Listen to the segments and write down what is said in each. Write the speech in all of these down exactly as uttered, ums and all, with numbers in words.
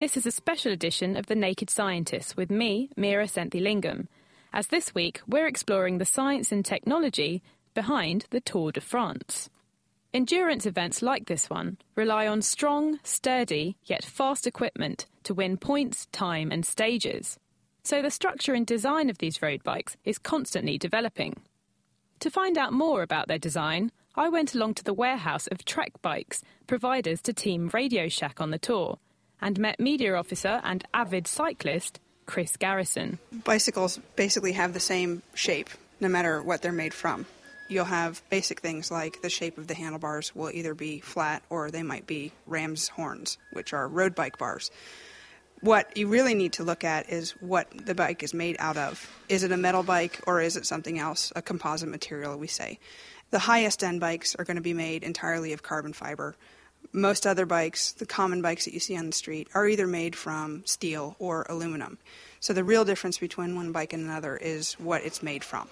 This is a special edition of The Naked Scientists with me, Mira Senthilingam, as this week we're exploring the science and technology behind the Tour de France. Endurance events like this one rely on strong, sturdy, yet fast equipment to win points, time and stages. So the structure and design of these road bikes is constantly developing. To find out more about their design, I went along to the warehouse of Trek Bikes, providers to Team Radio Shack on the Tour, and met media officer and avid cyclist Chris Garrison. Bicycles basically have the same shape, no matter what they're made from. You'll have basic things like the shape of the handlebars will either be flat or they might be ram's horns, which are road bike bars. What you really need to look at is what the bike is made out of. Is it a metal bike or is it something else, a composite material, we say. The highest end bikes are going to be made entirely of carbon fiber. Most other bikes, the common bikes that you see on the street, are either made from steel or aluminum. So the real difference between one bike and another is what it's made from.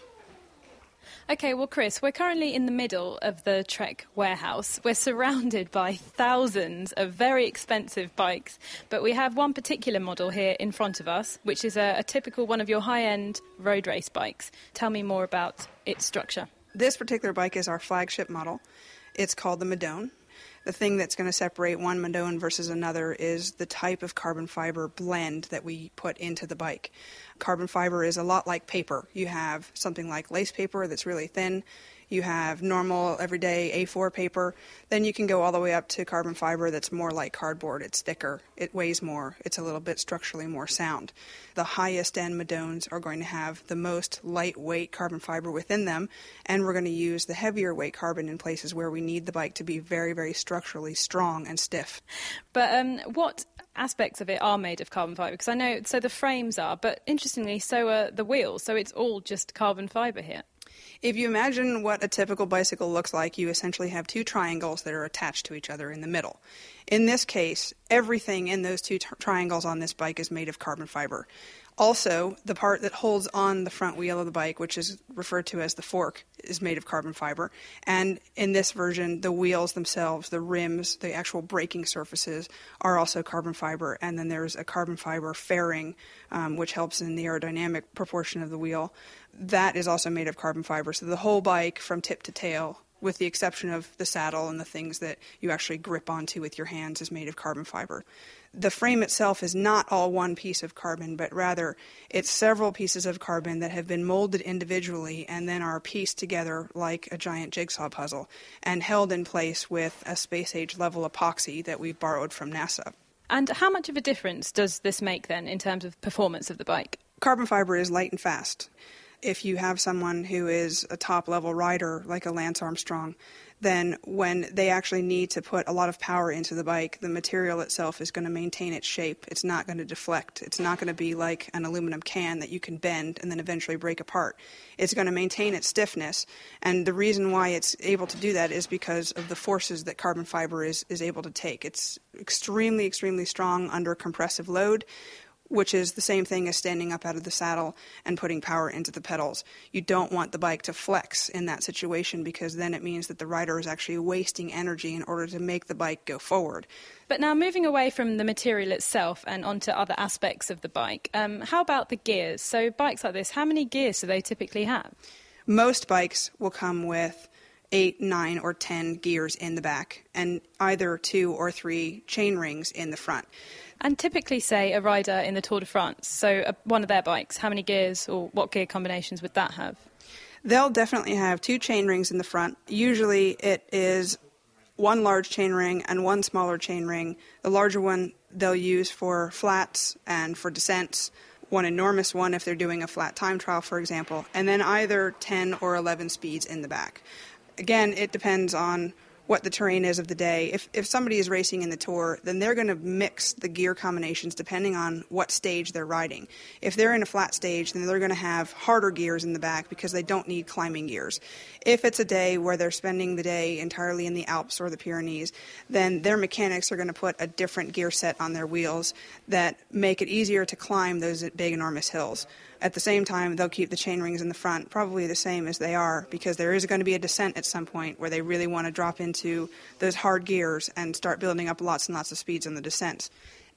OK, well, Chris, we're currently in the middle of the Trek warehouse. We're surrounded by thousands of very expensive bikes, but we have one particular model here in front of us, which is a, a typical one of your high-end road race bikes. Tell me more about its structure. This particular bike is our flagship model. It's called the Madone. The thing that's going to separate one Madone versus another is the type of carbon fiber blend that we put into the bike. Carbon fiber is a lot like paper. You have something like lace paper that's really thin. You have normal, everyday A four paper. Then you can go all the way up to carbon fiber that's more like cardboard. It's thicker. It weighs more. It's a little bit structurally more sound. The highest end Madones are going to have the most lightweight carbon fiber within them, and we're going to use the heavier weight carbon in places where we need the bike to be very, very structurally strong and stiff. But um, what aspects of it are made of carbon fibre? Because I know, so the frames are, but interestingly, so are the wheels. So it's all just carbon fibre here. If you imagine what a typical bicycle looks like, you essentially have two triangles that are attached to each other in the middle. In this case, everything in those two t- triangles on this bike is made of carbon fiber. Also, the part that holds on the front wheel of the bike, which is referred to as the fork, is made of carbon fiber. And in this version, the wheels themselves, the rims, the actual braking surfaces are also carbon fiber. And then there's a carbon fiber fairing, um, which helps in the aerodynamic proportion of the wheel. That is also made of carbon fiber. So the whole bike, from tip to tail, with the exception of the saddle and the things that you actually grip onto with your hands, is made of carbon fiber. The frame itself is not all one piece of carbon, but rather it's several pieces of carbon that have been molded individually and then are pieced together like a giant jigsaw puzzle and held in place with a space-age level epoxy that we've borrowed from NASA. And how much of a difference does this make then in terms of performance of the bike? Carbon fiber is light and fast. If you have someone who is a top-level rider like a Lance Armstrong, then when they actually need to put a lot of power into the bike, the material itself is going to maintain its shape. It's not going to deflect. It's not going to be like an aluminum can that you can bend and then eventually break apart. It's going to maintain its stiffness, and the reason why it's able to do that is because of the forces that carbon fiber is, is able to take. It's extremely, extremely strong under compressive load, which is the same thing as standing up out of the saddle and putting power into the pedals. You don't want the bike to flex in that situation because then it means that the rider is actually wasting energy in order to make the bike go forward. But now moving away from the material itself and onto other aspects of the bike, um, how about the gears? So bikes like this, how many gears do they typically have? Most bikes will come with eight, nine, or ten gears in the back and either two or three chain rings in the front. And typically, say, a rider in the Tour de France, so uh, one of their bikes, how many gears or what gear combinations would that have? They'll definitely have two chain rings in the front. Usually it is one large chain ring and one smaller chain ring. The larger one they'll use for flats and for descents, one enormous one if they're doing a flat time trial, for example, and then either ten or eleven speeds in the back. Again, it depends on what the terrain is of the day. If if somebody is racing in the Tour, then they're going to mix the gear combinations depending on what stage they're riding. If they're in a flat stage, then they're going to have harder gears in the back because they don't need climbing gears. If it's a day where they're spending the day entirely in the Alps or the Pyrenees, then their mechanics are going to put a different gear set on their wheels that make it easier to climb those big, enormous hills. At the same time, they'll keep the chain rings in the front probably the same as they are because there is going to be a descent at some point where they really want to drop into those hard gears and start building up lots and lots of speeds on the descents.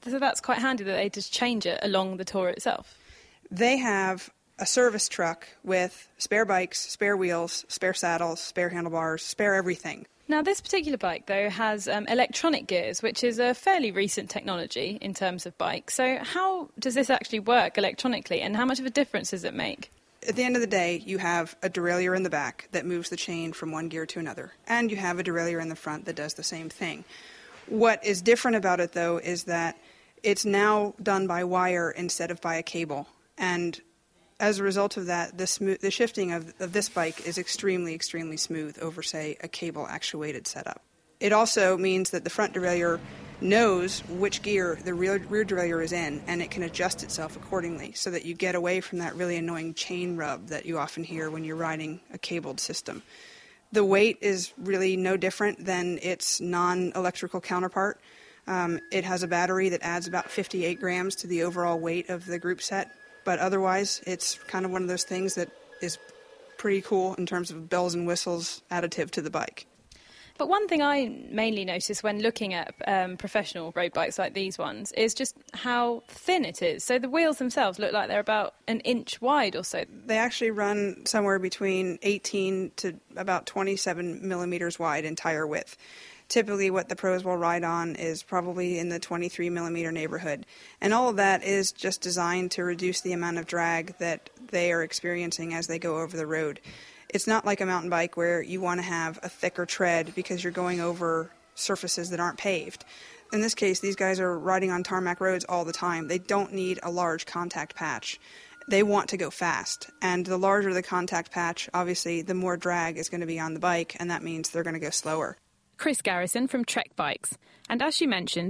So that's quite handy that they just change it along the tour itself. They have a service truck with spare bikes, spare wheels, spare saddles, spare handlebars, spare everything. Now, this particular bike, though, has um, electronic gears, which is a fairly recent technology in terms of bikes. So how does this actually work electronically, and how much of a difference does it make? At the end of the day, you have a derailleur in the back that moves the chain from one gear to another, and you have a derailleur in the front that does the same thing. What is different about it, though, is that it's now done by wire instead of by a cable, and as a result of that, the, smooth, the shifting of, of this bike is extremely, extremely smooth over, say, a cable-actuated setup. It also means that the front derailleur knows which gear the rear, rear derailleur is in, and it can adjust itself accordingly so that you get away from that really annoying chain rub that you often hear when you're riding a cabled system. The weight is really no different than its non-electrical counterpart. Um, it has a battery that adds about fifty-eight grams to the overall weight of the group set. But otherwise, it's kind of one of those things that is pretty cool in terms of bells and whistles additive to the bike. But one thing I mainly notice when looking at um, professional road bikes like these ones is just how thin it is. So the wheels themselves look like they're about an inch wide or so. They actually run somewhere between eighteen to about twenty-seven millimeters wide in tire width. Typically what the pros will ride on is probably in the twenty-three millimeter neighborhood. And all of that is just designed to reduce the amount of drag that they are experiencing as they go over the road. It's not like a mountain bike where you want to have a thicker tread because you're going over surfaces that aren't paved. In this case, these guys are riding on tarmac roads all the time. They don't need a large contact patch. They want to go fast. And the larger the contact patch, obviously, the more drag is going to be on the bike, and that means they're going to go slower. Chris Garrison from Trek Bikes. And as she mentioned,